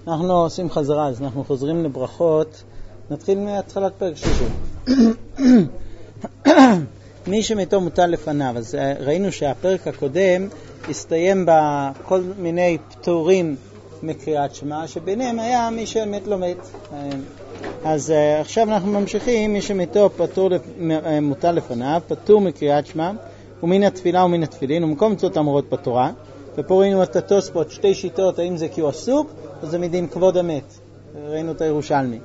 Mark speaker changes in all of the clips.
Speaker 1: אנחנו עושים חזרה, אז אנחנו חוזרים לברכות. נתחיל מהתחלת פרק שלישי. מי שמתו מוטל לפניו. אז ראינו שהפרק הקודם הסתיים בכל מיני פטורים מקריאת שמע, שביניהם היה מי שמת לא מת. אז עכשיו אנחנו ממשיכים. מי שמתו מוטל לפניו, פטור מקריאת שמע, ומן התפילה ומן התפילין, ומקום מצוות אמורות בתורה. ופה ראינו את התוספות, שתי שיטות, האם זה כי הוא עסוק, או זה מדין כבוד המת. ראינו את הירושלמי.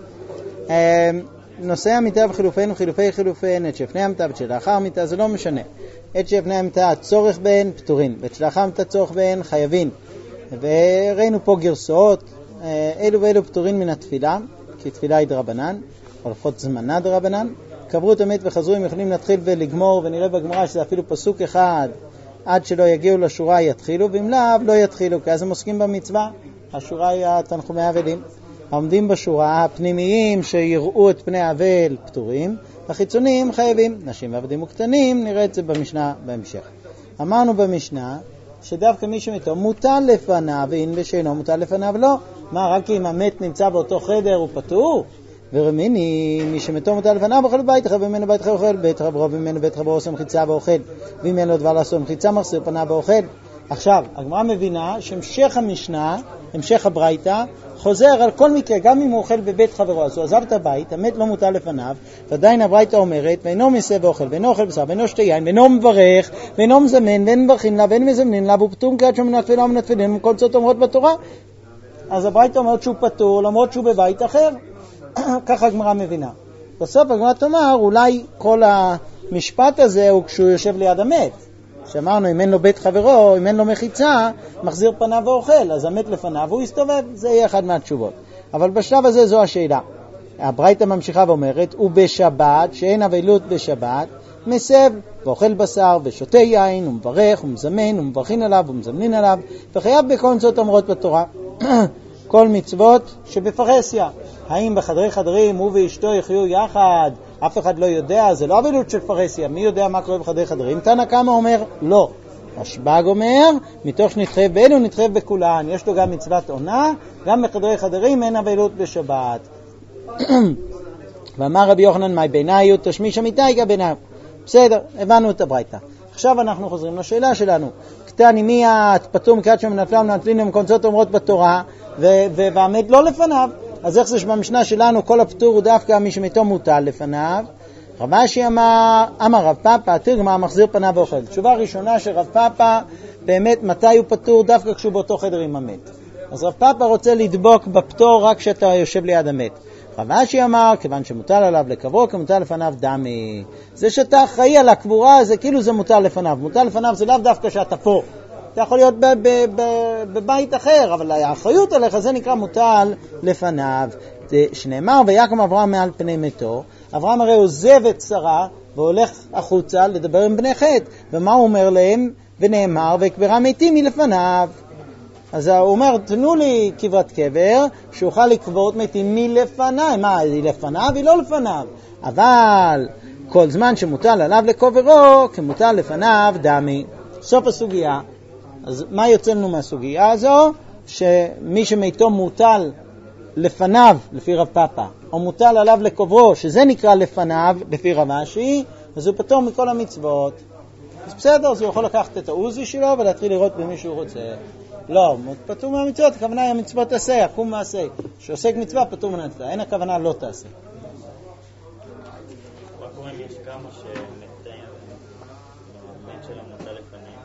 Speaker 1: נושא המיטה וחילופינו, חילופי עת שלפני המיטה ואת שלאחר המיטה, זה לא משנה. עת שלפני המיטה, הצורך בהן, פטורים. ואת שלאחר המיטה, צורך בהן, חייבים. וראינו פה גרסאות, אלו ואלו פטורים מן התפילה, כי תפילה היא דרבנן, או לפחות זמנה דרבנן. קברו את המת וחזרו, הם יכולים להתחיל ולגמור, ונראה בגמרא שזה אפילו פסוק אחד, עד שלא יגיעו לשורה יתחילו, ואם לאו לא יתחילו, כי אז הם עוסקים במצווה. השורה היא תנחומי האבלים. העומדים בשורה, הפנימיים שיראו את פני האבל פטורים, החיצוניים חייבים. נשים ועבדים וקטנים, נראה את זה במשנה בהמשך. אמרנו במשנה שדווקא מי שמתו מוטל לפניו, ואין ושאינו מוטל לפניו לא. מה, רק אם המת נמצא באותו חדר הוא פטור? ורמיני, מי שמתו מוטל לפניו אוכל בבית אחר, וממנו בית אחר אוכל, בית חברו וממנו בית חברו עושה מחיצה ואוכל, ואם אין לו דבר לעשות מחיצה מחסיר פניו ואוכל. עכשיו, הגמרא מבינה שהמשך המשנה, המשך הברייתא, חוזר על כל מקרה, גם אם הוא אוכל בבית חברו, אז הוא עזב את הבית, המת לא מוטל לפניו, ועדיין הברייתא אומרת, ואינו מסה ואוכל, ואינו אוכל בשר, ואינו שתי יין, ואינו מברך, ואינו מזמן, ואין מברכים לה, ואין מזמנים לה, והוא פטור מקריאת שמע מן התפילה ומן התפילין, וכל זאת אומרות בתורה. אז הברייתא אומרת שהוא פטור, למרות שהוא בבית אחר. ככה הגמרא מבינה. בסוף הגמרא תאמר, אולי כל המשפט הזה הוא כשהוא יושב ליד המת. שאמרנו, אם אין לו בית חברו, אם אין לו מחיצה, מחזיר פניו ואוכל, אז המת לפניו הוא יסתובב. זה יהיה אחד מהתשובות. אבל בשלב הזה זו השאלה. הברייתא ממשיכה ואומרת, ובשבת, שאין אבלות בשבת, מסב ואוכל בשר ושותה יין ומברך ומזמן ומברכים עליו ומזמנין עליו, וחייב בכל מצוות אומרות בתורה. כל מצוות שבפרהסיה. האם בחדרי חדרים הוא ואשתו יחיו יחד? אף אחד לא יודע, זה לא אבלות של פרהסיה. מי יודע מה קורה בחדרי חדרים? תנא קמא אומר לא. השב"ג אומר, מתוך שנתחייב באלו נתחייב בכולן. יש לו גם מצוות עונה, גם בחדרי חדרים אין אבלות בשבת. ואמר רבי יוחנן, מי בעיניו תשמיש המיטה יגע בעיניו. בסדר, הבנו את הברייתא. עכשיו אנחנו חוזרים לשאלה שלנו. קטני מי פטור מקריאת שמע מן התפילה ומן התפילין ומקום מצוות אומרות בתורה, והמת לא לפניו. אז איך זה שבמשנה שלנו כל הפטור הוא דווקא מי שמתו מוטל לפניו? רב אשי אמר רב פאפא, תרגמה מחזיר פניו ואוכל. תשובה ראשונה שרב פאפא באמת מתי הוא פטור? דווקא כשהוא באותו חדר עם המת. אז רב פאפא רוצה לדבוק בפטור רק כשאתה יושב ליד המת. רב אשי אמר, כיוון שמוטל עליו לקברו, כמוטל לפניו דמי. זה שאתה אחראי על הקבורה, זה כאילו זה מוטל לפניו. מוטל לפניו זה לאו דווקא שאתה פה. אתה יכול להיות בבית אחר, אבל האחריות עליך זה נקרא מוטל לפניו. שנאמר, ויקם אברהם מעל פני מתו. אברהם הרי עוזב את שרה והולך החוצה לדבר עם בני חטא. ומה הוא אומר להם? ונאמר, ויקברה מתים מלפניו. אז הוא אומר, תנו לי קברת קבר, שאוכל לקבור את מתים מלפניו. מה, היא לפניו? היא לא לפניו. אבל כל זמן שמוטל עליו לקוברו, כמוטל לפניו דמי. סוף הסוגיה. אז מה יוצא לנו מהסוגיה הזו? שמי שמיתו מוטל לפניו, לפי רב פאפא, או מוטל עליו לקוברו, שזה נקרא לפניו, לפי רב אשי, אז הוא פטור מכל המצוות. אז בסדר, אז הוא יכול לקחת את העוזי שלו ולהתחיל לראות במי שהוא רוצה. לא, פטור מהמצוות, הכוונה היא המצוות תעשה, יקום מעשה. שעוסק מצווה, פטור מן התפילה. אין הכוונה לא תעשה.
Speaker 2: מה קורה אם יש כמה שמתים מת של המוטל לפניהם?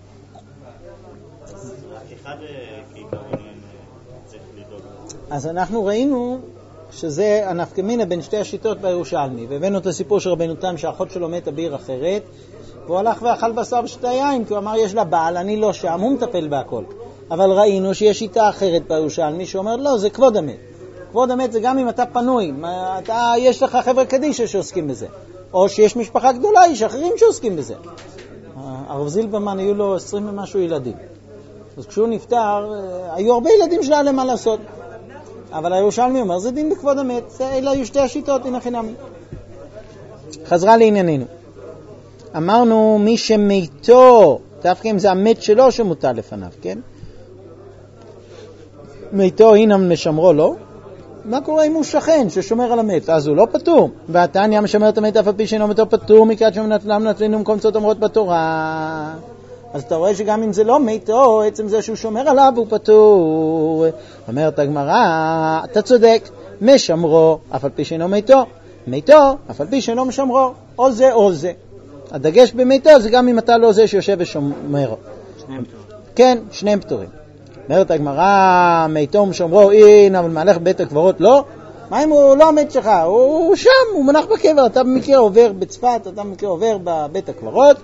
Speaker 2: אז רק אחד כעיקרון צריך לדאוג.
Speaker 1: אז אנחנו ראינו שזה הנפקמינה בין שתי השיטות בירושלמי, והבאנו את הסיפור של רבנו תם שהאחות שלו מתה בעיר אחרת, והוא הלך ואכל בשר ושתה יין, כי הוא אמר יש לה בעל, אני לא שם, הוא מטפל בהכל. אבל ראינו שיש שיטה אחרת בירושלמי שאומר לא, זה כבוד המת. כבוד המת זה גם אם אתה פנוי, יש לך חבר'ה קדישה שעוסקים בזה, או שיש משפחה גדולה, יש אחרים שעוסקים בזה. הרב זילברמן היו לו 20 ומשהו ילדים. אז כשהוא נפטר, היו הרבה ילדים שלה למה לעשות. אבל הירושלמי אומר, זה דין בכבוד המת, אלה היו שתי השיטות, הנה חינם. חזרה לענייננו. אמרנו, מי שמיתו, דווקא אם זה המת שלו שמוטל לפניו, כן? מיתו אינם משמרו לו. מה קורה אם הוא שכן ששומר על המת? אז הוא לא פטור. והתניא משמר את המת אף על פי שאינו מתו פטור, מקראת שמע נטלין ומקום מצוות אומרות בתורה. אז אתה רואה שגם אם זה לא מיתו, עצם זה שהוא שומר עליו הוא פטור. אומרת הגמרא, אתה צודק, משמרו אף על פי שאינו מיתו, מיתו אף על פי שאינו משמרו, או זה או זה. הדגש במיתו זה גם אם אתה לא זה שיושב ושומר. כן, שניהם פטורים. אומרת הגמרא, מיתו ומשמרו אין, אבל מהלך בית הקברות לא. מה אם הוא לא המת שלך? הוא שם, הוא מונח בקבר, אתה במקרה עובר בצפת, אתה במקרה עובר בבית הקברות,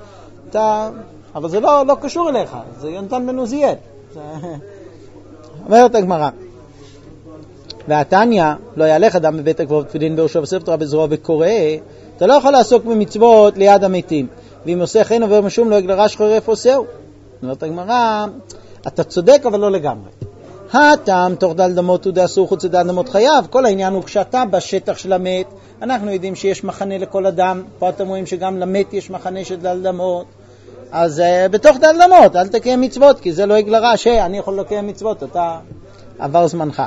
Speaker 1: אבל זה לא קשור אליך, זה יונתן בן עוזיאל. אומרת הגמרא, והתניא, לא יהלך אדם בבית הקברות תפילין בראשו וספר תורה בזרוע וקורא, אתה לא יכול לעסוק במצוות ליד המתים, ואם עושה כן עובר משום לא יגלרש חרף עושהו. אומרת הגמרא, אתה צודק אבל לא לגמרי. הטעם תוך דל דמות הוא דאסור חוץ לדל דמות חייב. כל העניין הוא כשאתה בשטח של המת, אנחנו יודעים שיש מחנה לכל אדם, פה אתם רואים שגם למת יש מחנה של דל דמות, אז בתוך דל דמות אל תקיים מצוות, כי זה לא יגלרש, אני יכול לקיים מצוות, אתה עבר זמנך.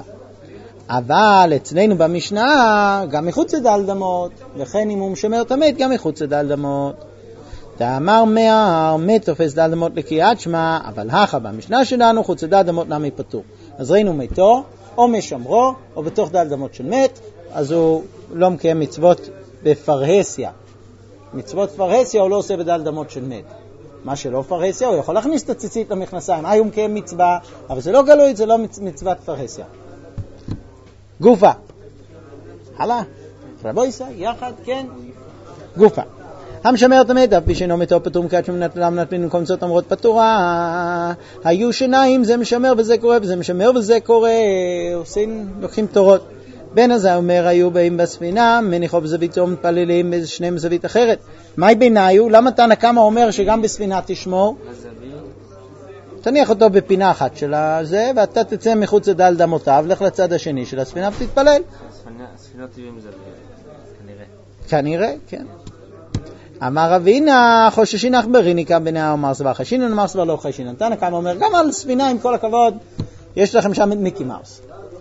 Speaker 1: אבל אצלנו במשנה גם מחוץ לדל דמות, וכן אם הוא משמר את המת גם מחוץ לדל דמות. תאמר מאר, מת תופס דל דמות לקריאת שמע, אבל הכה במשנה שלנו חוץ לדל דמות נמי פטור. אז ראינו מתו, או משמרו, או בתוך דל דמות של מת, אז הוא לא מקיים מצוות בפרהסיה. מצוות פרהסיה הוא לא עושה בדל דמות של מת. מה שלא פרהסיה, הוא יכול להכניס את הציצית למכנסיים. הוא מקיים מצווה, אבל זה לא גלוי, זה לא מצוות פרהסיה. גופה. הלאה. רבו יסע, יחד, כן. גופה. המשמר את המת, אף פי שאינו מתו פטור מקראת שמע נטלין ומקום מצוות אומרות בתורה. היו שניים, זה משמר וזה קורה, וזה משמר וזה קורה. לוקחים תורות. בן הזה אומר, היו באים בספינה, מניחו בזווית זו מתפללים, שניהם בזווית אחרת. מהי ביניו? למה תנא קמא אומר שגם בספינה תשמור? תניח אותו בפינה אחת של זה, ואתה תצא מחוץ לדל דמותיו, לך לצד השני של הספינה ותתפלל.
Speaker 2: הספינות יהיו עם זווית,
Speaker 1: כנראה, כן. אמר רבינה, חוששין אכבריניקה בניה אמר סבא חשינן, אמר סבא לא חשינן. תנא קמא אומר, גם על ספינה עם כל הכבוד, יש לכם שם את מיקי מאוס.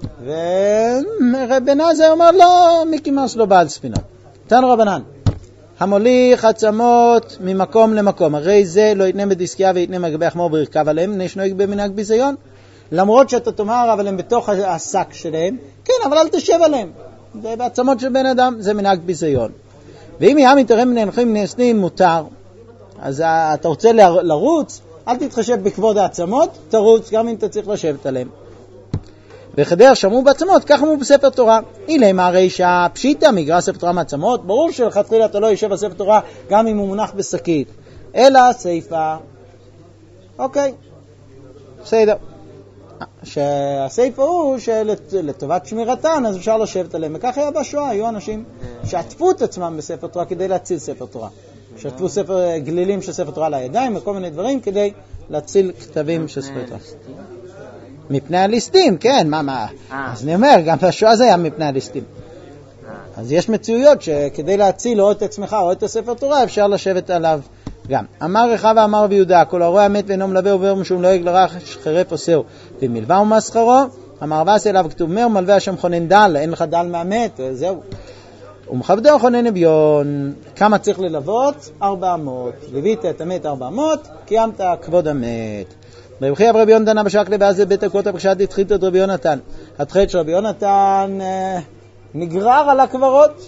Speaker 1: ורבן עזרא אומר, לא, מיקי מאוס לא בעל ספינות. תן רבנן, המוליך עצמות ממקום למקום, הרי זה לא יתנה בדיסקיה ויתנה מגבי החמור וירכב עליהם, נשנויג במנהג ביזיון. למרות שאתה תאמר, אבל הם בתוך השק שלהם, כן, אבל אל תשב עליהם. זה בעצמות של בן אדם, זה מנהג ביזיון. ואם יהיה מתערם מנהלכים נסנים מותר, אז אתה רוצה לרוץ, אל תתחשב בכבוד העצמות, תרוץ גם אם אתה צריך לשבת עליהם. וחדר שמעו בעצמות, כך אמרו בספר תורה. אילמה הרי שהפשיטה מגרע ספר תורה מעצמות, ברור שלכתחילה אתה לא יושב על ספר תורה גם אם הוא מונח בשקית, אלא סייפה. אוקיי, בסדר. שהסייפה הוא שלטובת שמירתן, אז אפשר לשבת עליהם. וכך היה בשואה, היו אנשים שעטפו את עצמם בספר תורה כדי להציל ספר תורה. שעטפו גלילים של ספר תורה לידיים וכל מיני דברים כדי להציל כתבים של ספר תורה. מפני הליסטים, כן, מה? אז אני אומר, גם בשואה זה היה מפני הליסטים. אז יש מציאויות שכדי להציל או את עצמך או את הספר תורה, אפשר לשבת עליו גם. אמר רחב ואמר ביהודה, כל הרואה המת ואינו מלווה עובר משום לא יגלרש חרף עושהו, ומלווה ומסחרו, אמר ועשה אליו כתוב מר, מלווה השם חונן דל, אין לך דל מהמת, זהו. ומכבדו חונן אביון, כמה צריך ללוות? 400. לווית את המת 400, קיימת כבוד המת. רבי חייא רבי יונתן אבא שקלי ואז בית הקוטה בקשת התחילת את רבי יונתן. התחילת של רבי יונתן נגרר על הקברות.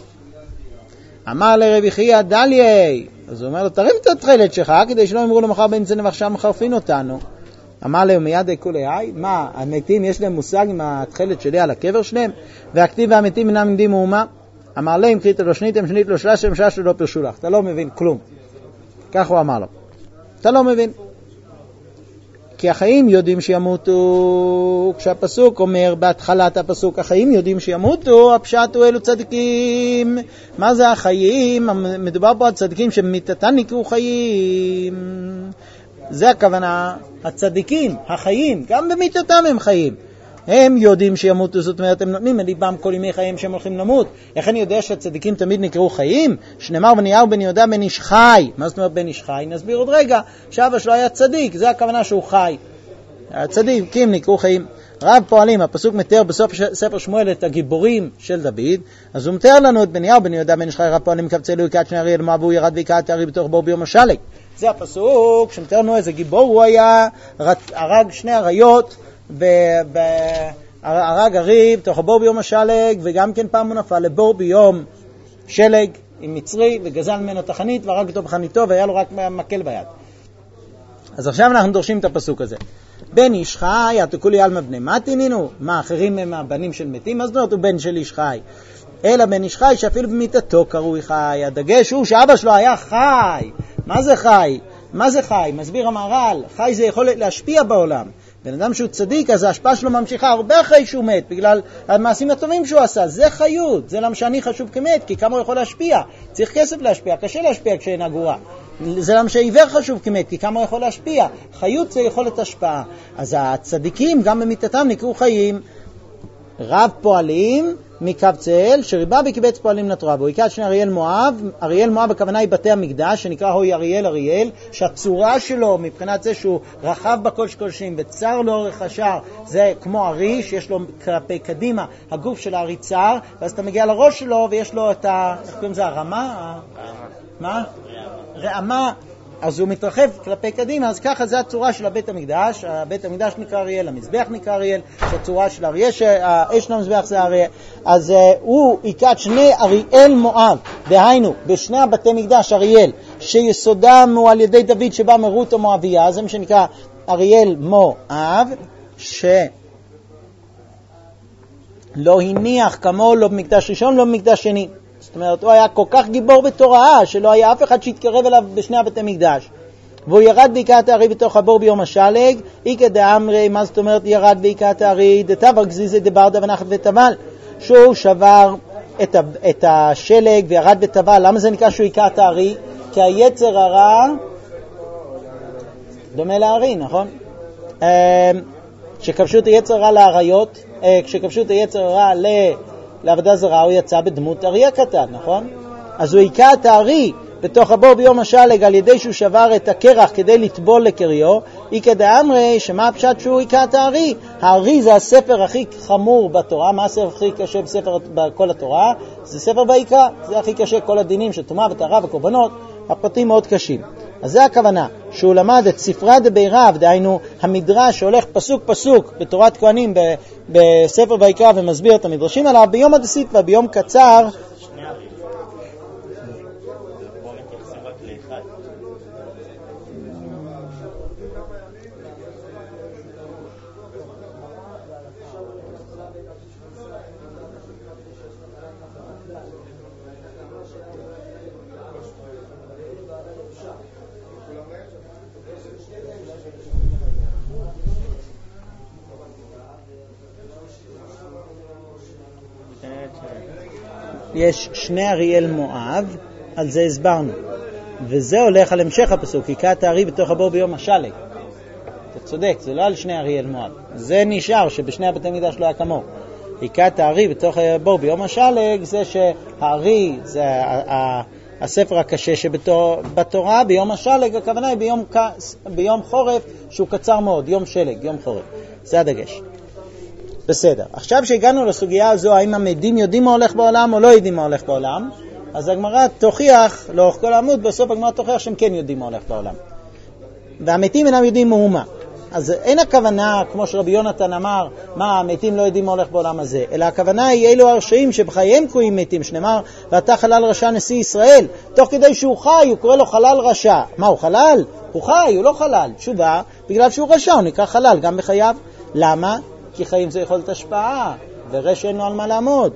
Speaker 1: אמר לרבי חייא דליה, אז הוא אומר לו תרים את התחילת שלך כדי שלא יאמרו לו מחר בן צנב עכשיו מחרפין אותנו. אמר להם מיד כולי היי, מה המתים יש להם מושג עם התחילת שלי על הקבר שלהם? והכתיב והמתים אינם עומדים מאומה. אמר להם קרית לו שניתם שנית לו שלשם שש לא פרשו לך. אתה לא מבין כלום. כך הוא אמר לו. אתה לא מבין. כי החיים יודעים שימותו, כשהפסוק אומר בהתחלת הפסוק החיים יודעים שימותו, הפשט הוא אלו צדיקים. מה זה החיים? מדובר פה על צדיקים שמיתתן נקראו חיים. זה הכוונה, הצדיקים, החיים, גם במיתתם הם חיים. הם יודעים שימותו, זאת אומרת, הם נותנים מליבם כל ימי חיים שהם הולכים למות. איך אני יודע שהצדיקים תמיד נקראו חיים? שנאמר בניהו בן יהודה בן איש חי. מה זאת אומרת בן איש חי? נסביר עוד רגע, שאבא שלו היה צדיק, זה הכוונה שהוא חי. הצדיקים נקראו חיים. רב פועלים, הפסוק מתאר בסוף ספר שמואל את הגיבורים של דוד, אז הוא מתאר לנו את בניהו בן יהודה בן איש חי, רב פועלים קבצה לו יקעת שני אריאל מואב, והוא ירד ויקע את הארי בתוך בור ביום השלג. זה הפסוק שמתאר לנו איזה גיבור הוא היה, הרג שני אריות, הרג ארי בתוך הבור ביום השלג, וגם כן פעם הוא נפל לבור ביום שלג עם מצרי, וגזל ממנו תחנית, והרג אותו בחניתו, והיה לו רק מקל ביד. אז עכשיו אנחנו דורשים את הפסוק הזה. בן איש חי, התקולי אלמה בני מתי נינו, מה אחרים הם הבנים של מתים, אז לא, הוא בן של איש חי. אלא בן איש חי שאפילו במיתתו קרוי חי. הדגש הוא שאבא שלו היה חי. מה זה חי? מה זה חי? מסביר המהר"ל, חי זה יכול להשפיע בעולם. בן אדם שהוא צדיק, אז ההשפעה שלו ממשיכה הרבה אחרי שהוא מת, בגלל המעשים הטובים שהוא עשה. זה חיות, זה למה שאני חשוב כמת, כי כמה הוא יכול להשפיע. צריך כסף להשפיע, קשה להשפיע כשאין אגורה. זה למה שעיוור חשוב כמת, כי כמה הוא יכול להשפיע. חיות זה יכולת השפעה. אז הצדיקים גם במיתתם נקראו חיים. רב פועלים מקבצאל שריבה בקיבץ פועלים לתורה, והוא יקע שני אריאל מואב. אריאל מואב הכוונה היא בתי המקדש, שנקרא הוי אריאל, שהצורה שלו מבחינת זה שהוא רחב בקודש קודשים וצר לאורך השער, זה כמו ארי שיש לו כלפי קדימה, הגוף של הארי צר, ואז אתה מגיע לראש שלו ויש לו את איך קוראים זה, הרמה? מה? רעמה. אז הוא מתרחב כלפי קדימה, אז ככה זה הצורה של הבית המקדש. הבית המקדש נקרא אריאל, המזבח נקרא אריאל, שהצורה של אריה, שהאש למזבח זה אריה. אז הוא יקעת שני אריאל מואב, דהיינו, בשני הבתי מקדש אריאל, שיסודם הוא על ידי דוד שבא מרות המואביה, זה מה שנקרא אריאל מואב, שלא הניח כמו לא במקדש ראשון, לא במקדש שני. זאת אומרת, הוא היה כל כך גיבור בתורה, שלא היה אף אחד שהתקרב אליו בשני הבתי מקדש. והוא ירד ויקע את הארי בתוך הבור ביום השלג, איקא דאמרי, מה זאת אומרת ירד ויקע את הארי, דתבר גזיזי דברדה ונחת וטבל, שהוא שבר את השלג וירד וטבל. למה זה נקרא שהוא יקע את הארי? כי היצר הרע דומה לארי, נכון? כשכבשו את היצר הרע לאריות, כשכבשו את היצר הרע לעבודה זרה, הוא יצא בדמות אריה קטן, נכון? אז הוא יקע את הארי בתוך הבור ביום השלג על ידי שהוא שבר את הקרח כדי לטבול לקריו. איקא דאמרי, שמה הפשט שהוא יקע את הארי? הארי זה הספר הכי חמור בתורה. מה הספר הכי קשה בספר בכל התורה? זה ספר ויקרא, זה הכי קשה, כל הדינים של טומאה וטהרה וקורבנות, הפרטים מאוד קשים. אז זה הכוונה, שהוא למד את ספרה דבירב, דהיינו המדרש שהולך פסוק פסוק בתורת כהנים בספר ויקרא ומסביר את המדרשים עליו ביום הדסיטווה, ביום קצר. יש שני אריאל מואב, על זה הסברנו, וזה הולך על המשך הפסוק, יקע את הארי בתוך הבור ביום השלג. אתה צודק, זה לא על שני אריאל מואב, זה נשאר שבשני הבתי מקדש לא היה כמוהו. יקע את הארי בתוך הבור ביום השלג, זה שהארי זה הספר הקשה שבתורה, ביום השלג הכוונה היא ביום חורף שהוא קצר מאוד, יום שלג, יום חורף, זה הדגש. בסדר. עכשיו שהגענו לסוגיה הזו, האם המדים יודעים מה הולך בעולם או לא יודעים מה הולך בעולם, אז הגמרא תוכיח, לאורך כל העמוד, בסוף הגמרא תוכיח שהם כן יודעים מה הולך בעולם. והמתים אינם יודעים מאומה. אז אין הכוונה, כמו שרבי יונתן אמר, מה, המתים לא יודעים מה הולך בעולם הזה, אלא הכוונה היא אלו הרשעים שבחייהם קרויים מתים, שנאמר, ואתה חלל רשע נשיא ישראל. תוך כדי שהוא חי, הוא קורא לו חלל רשע. מה, הוא חלל? הוא חי, הוא לא חלל. תשובה, בגלל שהוא רשע, הוא נקרא חלל גם בחייו. למה? כי חיים זה יכולת השפעה, ורשע אין לו על מה לעמוד.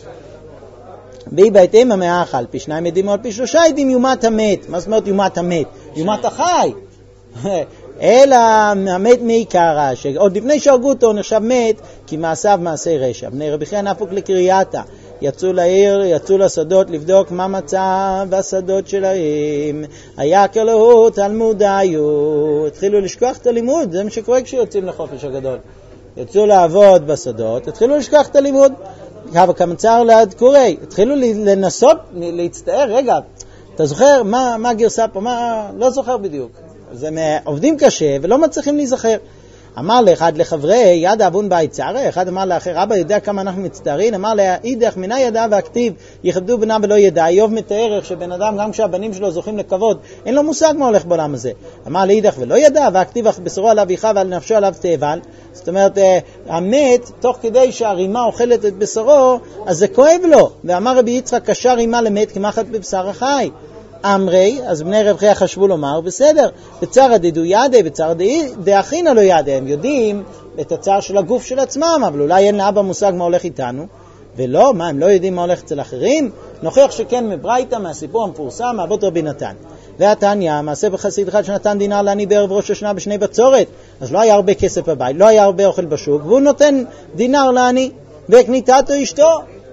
Speaker 1: בי בהתאם המאח על פי שניים עדים או על פי שלושה עדים יומת המת. מה זאת אומרת יומת המת? יומת החי. אלא המת מעיקרה, שעוד לפני שהרגו אותו נחשב מת, כי מעשיו מעשי רשע. בני רבי חייא נפוק לקרייתה, יצאו לעיר, יצאו לשדות לבדוק מה מצב בשדות שלהם. היה כלהו תלמודיו, התחילו לשכוח את הלימוד, זה מה שקורה כשיוצאים לחופש הגדול. יצאו לעבוד בשדות, התחילו לשכוח את הלימוד. כמצר ליד קורי, התחילו לנסות, להצטער, רגע, אתה זוכר מה הגרסה פה, מה, לא זוכר בדיוק. אז הם עובדים קשה ולא מצליחים להיזכר. אמר לאחד לחברי יד אבון ביצערי, אחד אמר לאחר, אבא יודע כמה אנחנו מצטערים, אמר לאידך מנה ידע והכתיב יכבדו בנה ולא ידע. איוב מתאר איך שבן אדם גם כשהבנים שלו זוכים לכבוד אין לו מושג מה הולך בעולם הזה. אמר לאידך ולא ידע והכתיב בשורו עליו יכאב ועל נפשו עליו תאבל. זאת אומרת המת תוך כדי שהרימה אוכלת את בשורו אז זה כואב לו. ואמר רבי יצחק קשר רימה למת כמחט בבשר החי. אמרי, אז בני רב חייא חשבו לומר, בסדר, בצער דדו ידע, בצער דאחינה לא ידע, הם יודעים את הצער של הגוף של עצמם, אבל אולי אין לאבא מושג מה הולך איתנו, ולא, מה, הם לא יודעים מה הולך אצל אחרים? נוכיח שכן מברייתא, מהסיפור המפורסם, מאבות רבי נתן. והתניא, מעשה בחסיד אחד שנתן דינר לעני בערב ראש השנה בשני בצורת, אז לא היה הרבה כסף בבית, לא היה הרבה אוכל בשוק, והוא נותן דינר לעני, וקניתתו אשתו,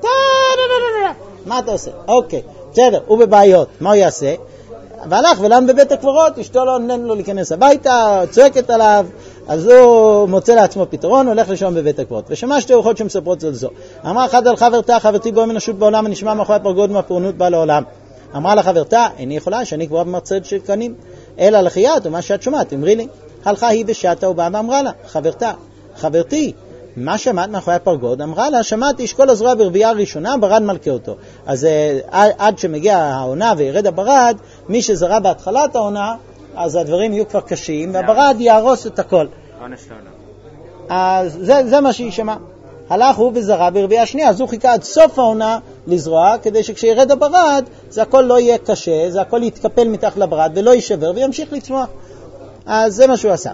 Speaker 1: מה אתה עושה? אוקיי. בסדר, הוא בבעיות, מה הוא יעשה? והלך ולן בבית הקברות, אשתו לא נותן לו להיכנס הביתה, צועקת עליו, אז הוא מוצא לעצמו פתרון, הולך לשם בבית הקברות. ושמע שתי רוחות שמספרות על זו. אמר אחד על חברתה, חברתי בו מנשות בעולם, ונשמע מאחורי הפרגוד מהפורנות בא לעולם. אמרה לה חברתה, איני יכולה שאני קבורה במרצד של קנים, אלא לחייאת, ומה שאת שומעת, אמרי לי. הלכה היא בשעתה ובאה ואמרה לה, חברתה, חברתי, מה שמעת מאחורי הפרגוד? אמרה לה, שמעתי שכל הזרוע ברבייה הראשונה, ברד מלכה אותו. אז עד שמגיע העונה וירד הברד, מי שזרה בהתחלת העונה, אז הדברים יהיו כבר קשים, והברד יהרוס את הכל. אז זה מה שהיא שמעה. הלך הוא וזרה ברבייה השנייה, אז הוא חיכה עד סוף העונה לזרוע, כדי שכשירד הברד, זה הכל לא יהיה קשה, זה הכל יתקפל מתחת לברד, ולא יישבר, וימשיך לצמוח. אז זה מה שהוא עשה.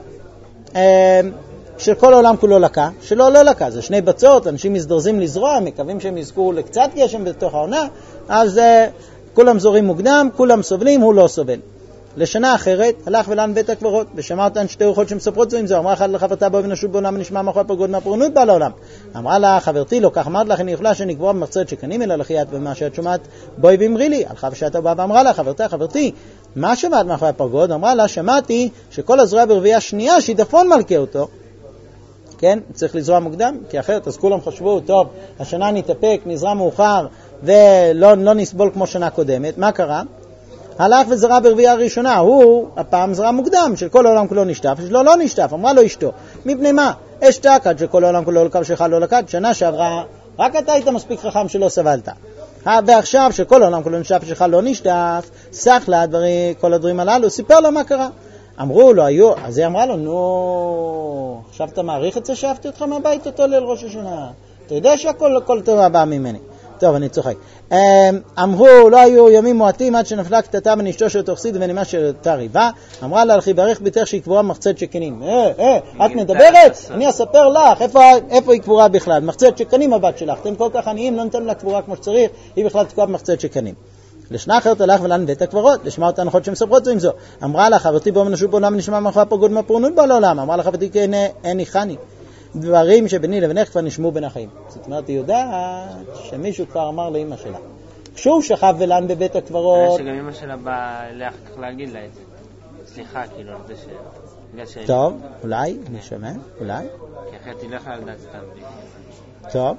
Speaker 1: שכל העולם כולו לקה, שלא לא לקה, זה שני בצורת, אנשים מזדרזים לזרוע, מקווים שהם יזכו לקצת גשם בתוך העונה, אז כולם זורים מוקדם, כולם סובלים, הוא לא סובל. לשנה אחרת, הלך ולן בית הקברות, ושמע אותן שתי רוחות שמספרות זו עם זו, אמרה אחת לחברתה בו ונשוב בעולם ונשמע מאחורי הפרגוד מהפורנות בא לעולם. אמרה לה, חברתי, לא כך אמרת לך, אני יכולה שאני אקבורה במרצד שקנים אלא לחייאת ומה שאת שומעת, בואי ואמרי לי. הלכה ושעתה באה ואמרה לה, חברתי, מה שמעת מאחורי הפרגוד? אמרה לה, שמעתי שכל הזרוע ברבייה שנייה שידפון מלכה אותו. כן? צריך לזרוע מוקדם, כי אחרת אז כולם חשבו, טוב, השנה נתאפק, נזרע מאוחר ולא נסבול כמו שנה קודמת. מה קרה? הלך וזרע ברבייה הראשונה, הוא הפעם זרע מוקדם, של כל העולם כולו נשטף, שלא לא נשטף, אמרה לו אשתו, מפני מה? אשתקד שכל העולם כולו לקב שלך לא לקד, שנה שעברה, רק אתה היית מספיק חכם שלא סבלת. ועכשיו שכל העולם כולו נשטף שלך לא נשטף, סך לה כל הדברים הללו, סיפר לו מה קרה. אמרו לו, אז היא אמרה לו, נו, עכשיו אתה מעריך את זה שאהבתי אותך מהבית אותו ליל ראש השנה. אתה יודע שהכל טוב בא ממני. טוב, אני צוחק. אמרו, לא היו ימים מועטים עד שנפלה קטטה בין אשתו של תוכסית ונימה של אותה ריבה. אמרה לה, לכי ברך ביתך שהיא קבורה במחצד שקנים. את מדברת? אני אספר לך, איפה היא קבורה בכלל? מחצד שקנים הבת שלך. אתם כל כך עניים, לא נתן לה קבורה כמו שצריך, היא בכלל תקוע במחצד שקנים. לשנה אחרת הלך ולן בית הקברות, לשמע אותן הרוחות שמספרות זו עם זו. אמרה לה, חברתי בו מנשוב בעולם ונשמע מאחורי הפרגוד מהפורנות בא לעולם. אמרה לה, חברתי כן אין חני. דברים שביני לבינך כבר נשמעו בין החיים. זאת אומרת, היא יודעת שמישהו כבר אמר לאמא שלה. כשהוא שכב ולן בבית הקברות...
Speaker 2: שגם אמא שלה באה אליה כך להגיד לה את זה. סליחה, כאילו, על זה
Speaker 1: טוב, אולי, נשמע, אולי.
Speaker 2: כי אחרת היא לא יכולה לדעת סתם.
Speaker 1: טוב.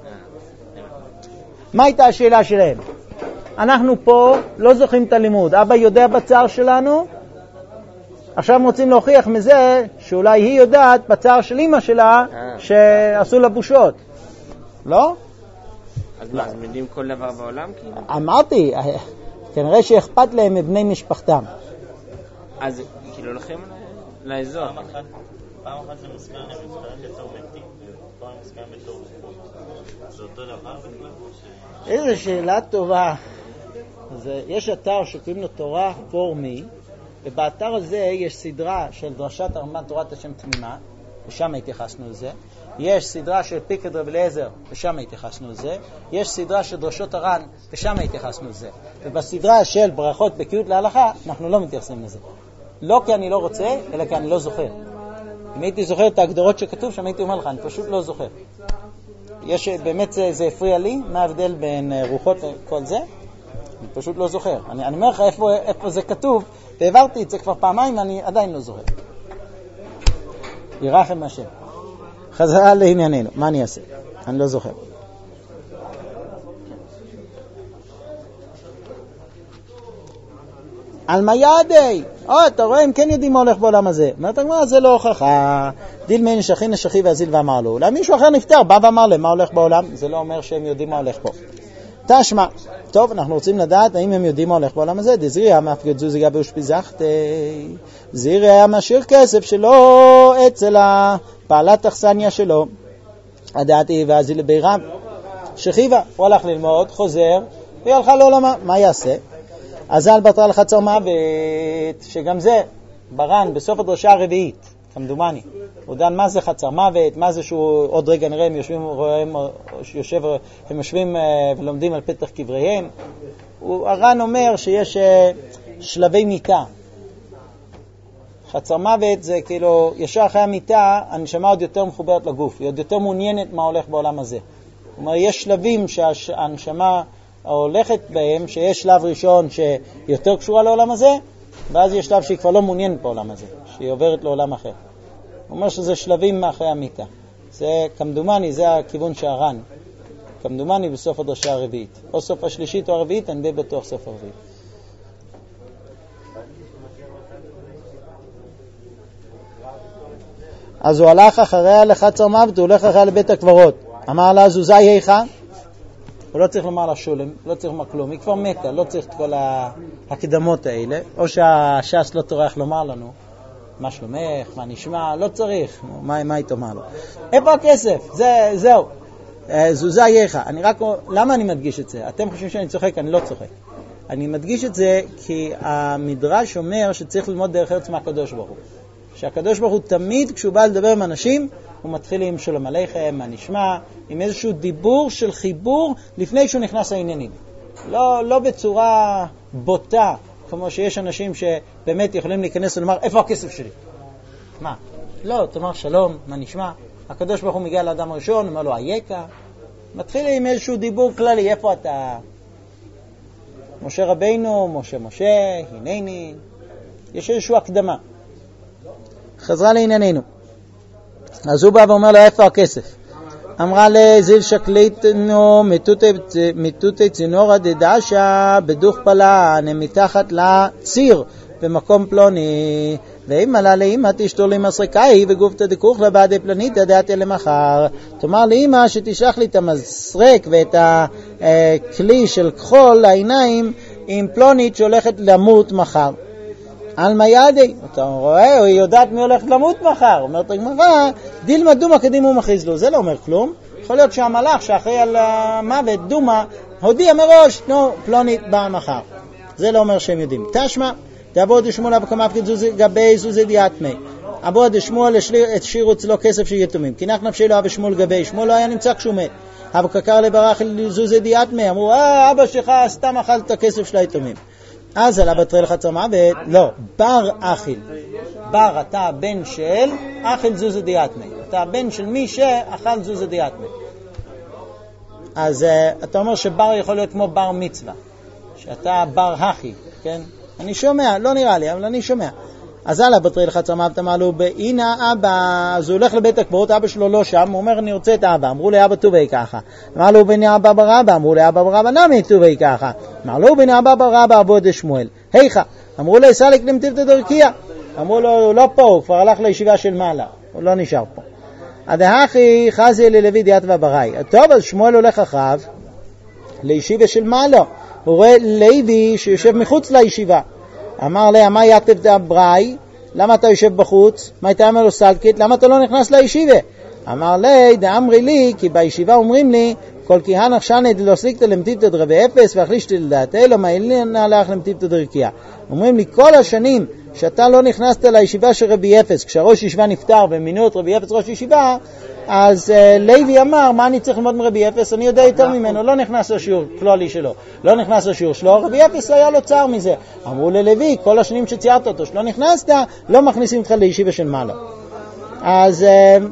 Speaker 1: מה הייתה השאלה שלהם? אנחנו פה לא זוכים את הלימוד. אבא יודע בצער שלנו, עכשיו רוצים להוכיח מזה שאולי היא יודעת בצער של אמא שלה שעשו לה בושות. לא?
Speaker 2: אז מה, אז יודעים כל דבר בעולם?
Speaker 1: אמרתי, כנראה שאכפת להם מבני משפחתם.
Speaker 2: אז כאילו הולכים לאזור.
Speaker 3: פעם אחת זה מסכן, הם מסכנים בתור מתים, ופעם מסכנים בתור זכות. זה אותו דבר בכלל?
Speaker 1: איזו שאלה טובה. יש אתר שקוראים לו תורה פורמי, ובאתר הזה יש סדרה של דרשת הרמב"ן תורת השם תמימה, ושם התייחסנו לזה. יש סדרה של פיקוד רבי אליעזר, ושם התייחסנו לזה. יש סדרה של דרשות הר"ן, ושם התייחסנו לזה. ובסדרה של ברכות בקיאות להלכה, אנחנו לא מתייחסים לזה. לא כי אני לא רוצה, אלא כי אני לא זוכר. אם הייתי זוכר את ההגדרות שכתוב, שם הייתי אומר לך, אני פשוט לא זוכר. באמת זה הפריע לי, מה ההבדל בין רוחות כל זה? אני פשוט לא זוכר. אני אומר לך איפה זה כתוב, והעברתי את זה כבר פעמיים, ואני עדיין לא זוכר. ירחם השם. חזרה לענייננו, מה אני אעשה? אני לא זוכר. על מה יעדי? אתה רואה, הם כן יודעים מה הולך בעולם הזה. אומרת הגמרא, זה לא הוכחה. דילמי נשכי נשכי והזיל ואמר לו. אולי מישהו אחר נפטר, בא ואמר להם מה הולך בעולם. זה לא אומר שהם יודעים מה הולך פה. תשמע. טוב, אנחנו רוצים לדעת האם הם יודעים מה הולך בעולם הזה. דזירי היה מאפגד זוזי גבי ושפיזכתי. זירי היה משאיר כסף שלו אצל הפעלת אכסניה שלו. הדעתי והזיל לבירם. שכיבה, הוא הלך ללמוד, חוזר, והיא הלכה לעולמה. מה יעשה? אזל בתרה לחצר מוות, שגם זה ברן בסוף הדרשה הרביעית, כמדומני. הוא דן מה זה חצר מוות, מה זה שהוא עוד רגע נראה, הם יושבים ולומדים על פתח קבריהם. הר"ן אומר שיש שלבי מיטה. חצר מוות זה כאילו, ישר אחרי המיטה, הנשמה עוד יותר מחוברת לגוף, היא עוד יותר מעוניינת מה הולך בעולם הזה. זאת אומרת, יש שלבים שהנשמה הולכת בהם, שיש שלב ראשון שיותר קשורה לעולם הזה, ואז יש שלב שהיא כבר לא מעוניינת בעולם הזה, שהיא עוברת לעולם אחר. הוא אומר שזה שלבים מאחרי המיטה. זה כמדומני, זה הכיוון שהר"ן. כמדומני בסוף הדרשה הרביעית. או סוף השלישית או הרביעית, אני די בטוח סוף הרביעית. אז הוא הלך אחריה לחצר מוות, הוא הולך אחריה לבית הקברות. אמר לה, זוזי היכה? הוא לא צריך לומר לה שולם, לא צריך לומר כלום, היא כבר מתה, לא צריך את כל ההקדמות האלה, או שהש"ס לא טורח לומר לנו, מה שלומך, מה נשמע, לא צריך, מה היא תאמר לו? איפה הכסף? זהו, זוזה יחא. למה אני מדגיש את זה? אתם חושבים שאני צוחק, אני לא צוחק. אני מדגיש את זה כי המדרש אומר שצריך ללמוד דרך ארץ מהקדוש ברוך הוא. שהקדוש ברוך הוא תמיד כשהוא בא לדבר עם אנשים, הוא מתחיל עם שלום עליכם, מה נשמע, עם איזשהו דיבור של חיבור לפני שהוא נכנס לעניינים. לא בצורה בוטה, כמו שיש אנשים שבאמת יכולים להיכנס ולומר, איפה הכסף שלי? מה? לא, תאמר שלום, מה נשמע? הקדוש ברוך הוא מגיע לאדם הראשון, אומר לו, אייכה? מתחיל עם איזשהו דיבור כללי, איפה אתה? משה רבינו, משה, הנני. יש איזשהו הקדמה. חזרה לענייננו. אז הוא בא ואומר לו, איפה הכסף? אמרה לזיל שקליתנו מתותי צינורה דדשה בדוך פלן, מתחת לציר במקום פלוני, ואם עלה לאמא תשתור לי מסרקאי וגופת דקוך לבעדי פלנית דעתי למחר. תאמר לאמא שתשלח לי את המסרק ואת הכלי של כחול לעיניים עם פלונית שהולכת למות מחר. על מה יעדי? אתה רואה, היא יודעת מי הולכת למות מחר. אומרת הגמרא, דילמה דומה קדימה ומכריז לו. זה לא אומר כלום. יכול להיות שהמלאך שאחראי על המוות, דומה, הודיע מראש, פלונית באה מחר. זה לא אומר שהם יודעים. תשמע, תעבור דשמואל וכמה פקיד גבי זוזי דיאטמי. עבור דשמואל השאירו אצלו כסף של יתומים. כי נח נפשי לו אבא שמואל גבי. שמואל לא היה נמצא כשהוא מת. אבא קקר לברח זוזי דיאטמי. אמרו, אבא שלך סתם אכל את הכסף של היתומים. אז עלה בתרי לחצר מוות, לא, בר אכיל. בר, אתה הבן של אכיל זוזי דיאטמי. אתה הבן של מי שאכל זוזי דיאטמי. אז אתה אומר שבר יכול להיות כמו בר מצווה. שאתה בר הכי, כן? אני שומע, לא נראה לי, אבל אני שומע. אז עלה בתרי לחצר מוות, אמר לו, הנה אבא, אז הוא הולך לבית הקברות, אבא שלו לא שם, הוא אומר, אני רוצה את אבא. אמרו לי, אבא טובי ככה. אמר לו, בני אבא ברבא, אמרו לי, אבא ברבא נמי טובי ככה. אמר לו, בני אבא ברבא, אבו דשמואל. היכה, אמרו לו, סליק למטיב תדרכיה. אמרו לו, הוא לא פה, הוא כבר הלך לישיבה של מעלה, הוא לא נשאר פה. הדהכי חזי ללוי דיית ובראי. טוב, אז שמואל הולך אחריו לישיבה של מעלה. הוא רואה לוי שיושב מחוץ לישיבה. אמר לה, מה יתב דבראי? למה אתה יושב בחוץ? מה הייתה אמר לו סלקית? למה אתה לא נכנס לישיבה? אמר לי, דאמרי לי, כי בישיבה אומרים לי, כל כיהן עכשיו לא סליקת למטיב תדרבי אפס, והחלישתי לדעת, אלו מה אלינה לך למטיב תדרקיה. אומרים לי, כל השנים שאתה לא נכנסת לישיבה של רבי אפס, כשהראש ישיבה נפטר ומינו את רבי אפס ראש ישיבה, אז לוי אמר, מה אני צריך ללמוד מרבי אפס? אני יודע יותר ממנו, לא נכנס לשיעור כללי שלו. לא נכנס לשיעור שלו, רבי אפס היה לו צער מזה. אמרו ללוי, כל השנים שציירת אותו, שלא נכנסת, לא מכניסים אותך לישיבה של מעלה. אז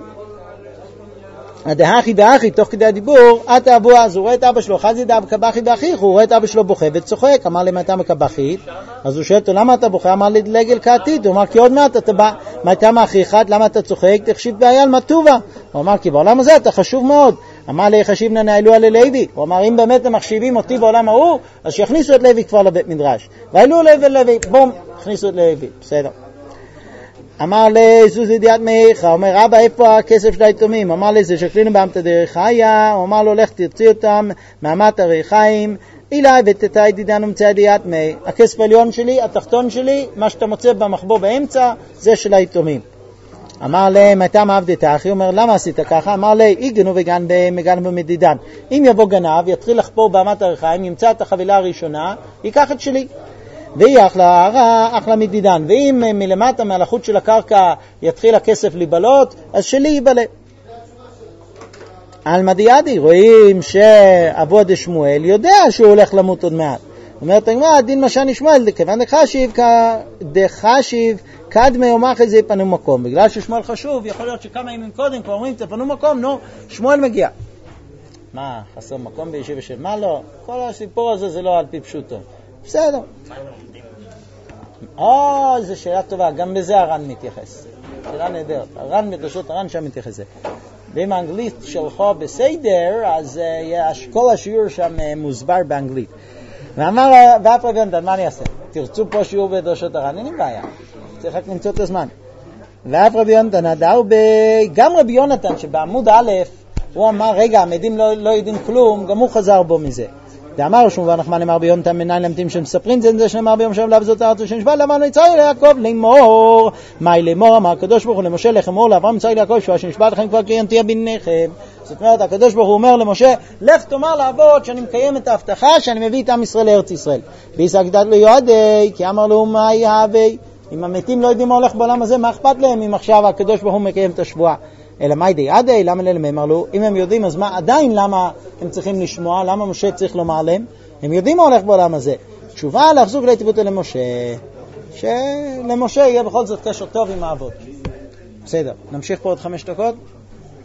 Speaker 1: הדהכי באחי, תוך כדי הדיבור, אתה אבו, אז הוא רואה את אבא שלו, חזי דאב קבחי באחיך, הוא רואה את אבא שלו בוכה וצוחק, אמר לי, מה אתה מקבחית? אז הוא שואל אותו, למה אתה בוכה? אמר לי, לגל כעתיד, הוא אמר, כי עוד מעט אתה בא, מה אתה מאחיך, למה אתה צוחק? תחשיב בעיה על מה טובה. הוא אמר, כי בעולם הזה אתה חשוב מאוד. אמר לי חשיבנה נעלו על לוי, הוא אמר אם באמת הם מחשיבים אותי בעולם ההוא, אז שיכניסו את לוי כבר לבית מדרש, והעלו לוי, בום, הכניסו את לוי, בסדר. אמר לזוז ידיעת מאיך, אומר אבא איפה הכסף של היתומים, אמר לזה שקלינו באמת דרך חיה, הוא אמר לו לך תרצי אותם מאמת הרחיים, אילי ותתה ידידנו מצא ידיעת מי, הכסף העליון שלי, התחתון שלי, מה שאתה מוצא במחבוא באמצע, זה של היתומים. אמר להם, הייתה מעבדת אחי, אומר, למה עשית ככה? אמר להם, איגנו ומגנו במדידן. אם יבוא גנב, יתחיל לחפור באמת הרחיים, ימצא את החבילה הראשונה, ייקח את שלי. והיא אחלה מדידן. ואם מלמטה, מהלחות של הקרקע, יתחיל הכסף לבלות, אז שלי ייבלה. על מדיאדי, רואים שאבו דשמואל יודע שהוא הולך למות עוד מעט. אומרת, דין משני שמואל, כיוון דחשיב, קדמי יומך איזה יפנו מקום. בגלל ששמואל חשוב, יכול להיות שכמה ימים קודם כבר אומרים, תפנו מקום, נו, שמואל מגיע. מה, חסר מקום בישיבה של מה לא? כל הסיפור הזה זה לא על פי פשוטו. בסדר. זו שאלה טובה, גם בזה הר"ן מתייחס. שאלה נהדרת. הר"ן מדרשות, הר"ן שם מתייחס לזה. ואם האנגלית שלך בסדר, אז כל השיעור שם מוסבר באנגלית. ואמר, ואף רבי יונתן, מה אני אעשה? תרצו פה שיעור בדרשות הר"ן, אין לי בעיה. צריך רק למצוא את הזמן. ואף רבי יונתן, גם רבי יונתן שבעמוד א', הוא אמר, רגע, המדים לא יודעים כלום, גם הוא חזר בו מזה. ואמר שום ונחמן אמר ביונתן מנין למתים שמספרים זה שנאמר ביום שם לעבזות הארץ שנשבע לאברהם ליצחק ליעקב לאמור. מהי לאמור? אמר הקדוש ברוך הוא למשה לך אמור לאברהם ליצחק ליעקב שנשבע לכם כבר קריינתי בניכם. זאת אומרת הקדוש ברוך הוא אומר למשה לך תאמר לאבות שאני מקיים את ההבטחה שאני מביא את עם ישראל לארץ ישראל. ויצחק דד לו יועדי כי אמר לו מה יהווה. אם המתים לא יודעים מה הולך בעולם הזה, מה אכפת להם אם עכשיו הקדוש ברוך הוא מקיים את השבועה? אלא מה ידי עדי, למה להם אמר לו? אם הם יודעים, אז מה עדיין למה הם צריכים לשמוע? למה משה צריך לומר להם? הם יודעים מה הולך בעולם הזה. תשובה להחזוק להתיבותו למשה, שלמשה יהיה בכל זאת קשר טוב עם האבות. בסדר, נמשיך פה עוד 5 דקות.